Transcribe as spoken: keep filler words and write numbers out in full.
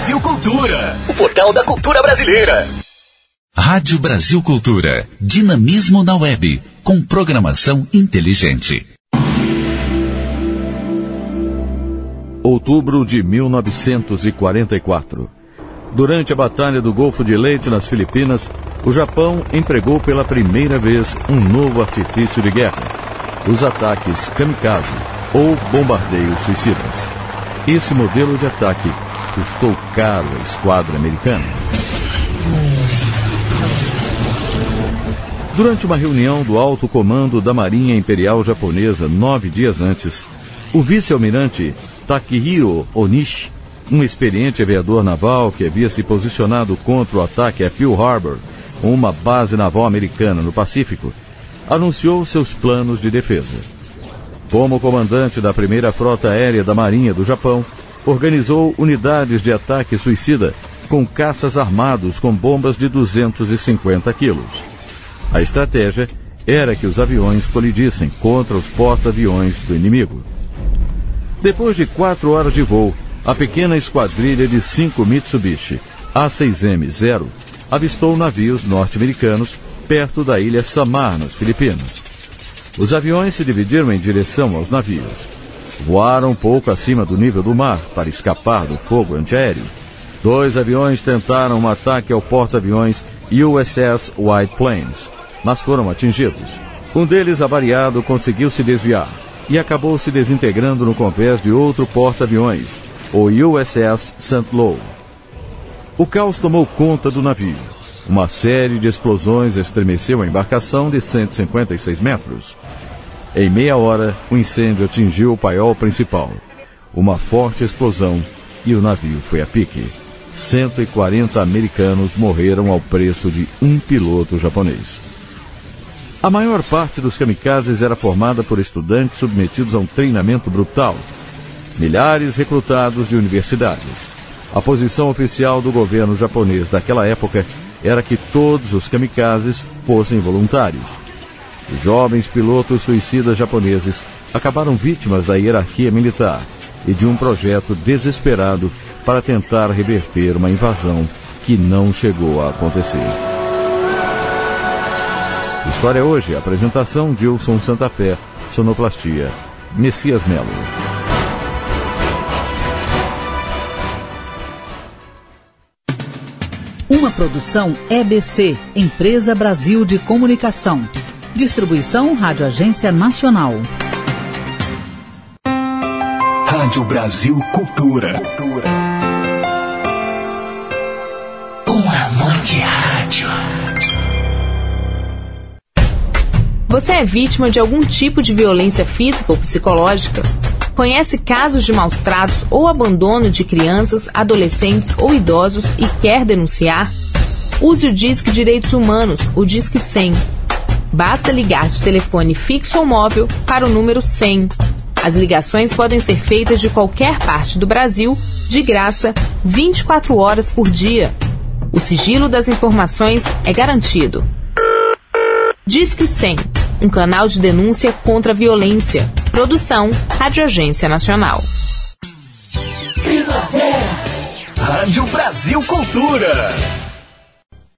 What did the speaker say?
Brasil Cultura, o portal da cultura brasileira. Rádio Brasil Cultura, dinamismo na web, com programação inteligente. Outubro de mil novecentos e quarenta e quatro. Durante a Batalha do Golfo de Leyte, nas Filipinas, o Japão empregou pela primeira vez um novo artifício de guerra: os ataques kamikaze, ou bombardeios suicidas. Esse modelo de ataque custou caro à esquadra americana. Durante uma reunião do alto comando da Marinha Imperial Japonesa nove dias antes, o vice-almirante Takehiro Onishi, um experiente aviador naval que havia se posicionado contra o ataque a Pearl Harbor, uma base naval americana no Pacífico, anunciou seus planos de defesa. Como comandante da primeira frota aérea da Marinha do Japão, organizou unidades de ataque suicida com caças armados com bombas de duzentos e cinquenta quilos. A estratégia era que os aviões colidissem contra os porta-aviões do inimigo. Depois de quatro horas de voo, a pequena esquadrilha de cinco Mitsubishi A seis M zero avistou navios norte-americanos perto da ilha Samar, nas Filipinas. Os aviões se dividiram em direção aos navios. Voaram pouco acima do nível do mar para escapar do fogo antiaéreo. Dois aviões tentaram um ataque ao porta-aviões U S S White Plains, mas foram atingidos. Um deles, avariado, conseguiu se desviar e acabou se desintegrando no convés de outro porta-aviões, o U S S Saint Louis. O caos tomou conta do navio. Uma série de explosões estremeceu a embarcação de cento e cinquenta e seis metros. Em meia hora, o incêndio atingiu o paiol principal. Uma forte explosão e o navio foi a pique. cento e quarenta americanos morreram ao preço de um piloto japonês. A maior parte dos kamikazes era formada por estudantes submetidos a um treinamento brutal. Milhares recrutados de universidades. A posição oficial do governo japonês daquela época era que todos os kamikazes fossem voluntários. Os jovens pilotos suicidas japoneses acabaram vítimas da hierarquia militar e de um projeto desesperado para tentar reverter uma invasão que não chegou a acontecer. História hoje, apresentação de Wilson Santa Fé, sonoplastia Messias Melo. Uma produção E B C, Empresa Brasil de Comunicação. Distribuição Rádio Agência Nacional. Rádio Brasil Cultura. Um amor de rádio. Você é vítima de algum tipo de violência física ou psicológica? Conhece casos de maus tratos ou abandono de crianças, adolescentes ou idosos e quer denunciar? Use o Disque Direitos Humanos, o Disque cem. Basta ligar de telefone fixo ou móvel para o número cem. As ligações podem ser feitas de qualquer parte do Brasil, de graça, vinte e quatro horas por dia. O sigilo das informações é garantido. Disque cem, um canal de denúncia contra a violência. Produção Rádio Agência Nacional. Primavera. Rádio Brasil Cultura.